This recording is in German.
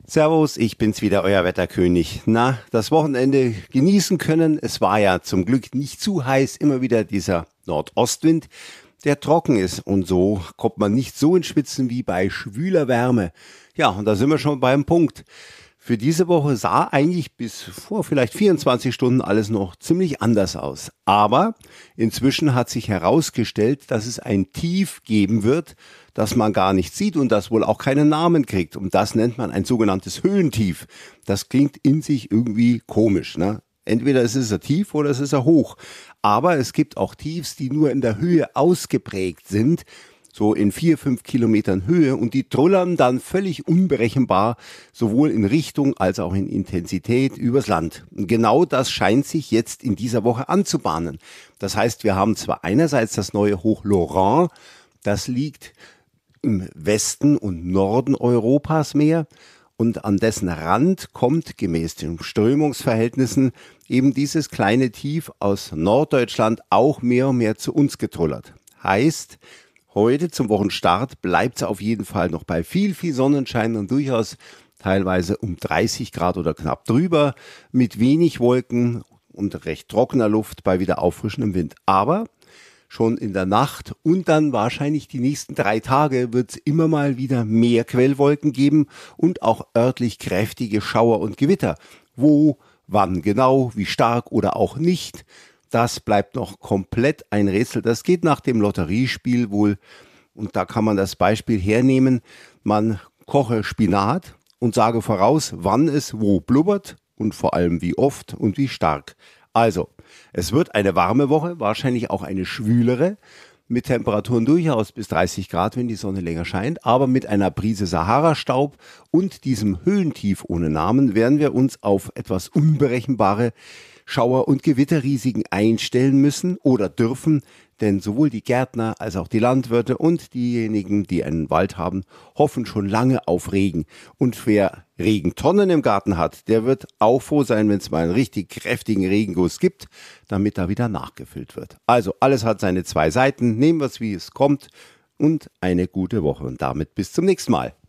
Servus, ich bin's wieder, euer Wetterkönig. Na, das Wochenende genießen können. Es war ja zum Glück nicht zu heiß, immer wieder dieser Nordostwind, der trocken ist. Und so kommt man nicht so ins Schwitzen wie bei schwüler Wärme. Ja, und da sind wir schon beim Punkt. Für diese Woche sah eigentlich bis vor vielleicht 24 Stunden alles noch ziemlich anders aus. Aber inzwischen hat sich herausgestellt, dass es ein Tief geben wird, das man gar nicht sieht und das wohl auch keinen Namen kriegt. Und das nennt man ein sogenanntes Höhentief. Das klingt in sich irgendwie komisch, ne? Entweder es ist ein Tief oder es ist ein Hoch. Aber es gibt auch Tiefs, die nur in der Höhe ausgeprägt sind, so in 4-5 Kilometern Höhe, und die trullern dann völlig unberechenbar sowohl in Richtung als auch in Intensität übers Land. Und genau das scheint sich jetzt in dieser Woche anzubahnen. Das heißt, wir haben zwar einerseits das neue Hoch Laurent, das liegt im Westen und Norden Europas mehr, und an dessen Rand kommt gemäß den Strömungsverhältnissen eben dieses kleine Tief aus Norddeutschland auch mehr und mehr zu uns getrullert. Heißt, heute zum Wochenstart bleibt es auf jeden Fall noch bei viel Sonnenschein und durchaus teilweise um 30 Grad oder knapp drüber, mit wenig Wolken und recht trockener Luft bei wieder auffrischendem Wind. Aber schon in der Nacht und dann wahrscheinlich die nächsten 3 Tage wird es immer mal wieder mehr Quellwolken geben und auch örtlich kräftige Schauer und Gewitter. Wo, wann genau, wie stark oder auch nicht, das bleibt noch komplett ein Rätsel. Das geht nach dem Lotteriespiel wohl, und da kann man das Beispiel hernehmen. Man koche Spinat und sage voraus, wann es wo blubbert und vor allem wie oft und wie stark. Also, es wird eine warme Woche, wahrscheinlich auch eine schwülere, mit Temperaturen durchaus bis 30 Grad, wenn die Sonne länger scheint, aber mit einer Prise Sahara-Staub und diesem Höhentief ohne Namen werden wir uns auf etwas unberechenbare Schauer- und Gewitterrisiken einstellen müssen oder dürfen, denn sowohl die Gärtner als auch die Landwirte und diejenigen, die einen Wald haben, hoffen schon lange auf Regen. Und wer Regentonnen im Garten hat, der wird auch froh sein, wenn es mal einen richtig kräftigen Regenguss gibt, damit da wieder nachgefüllt wird. Also alles hat seine 2 Seiten, nehmen wir es wie es kommt, und eine gute Woche und damit bis zum nächsten Mal.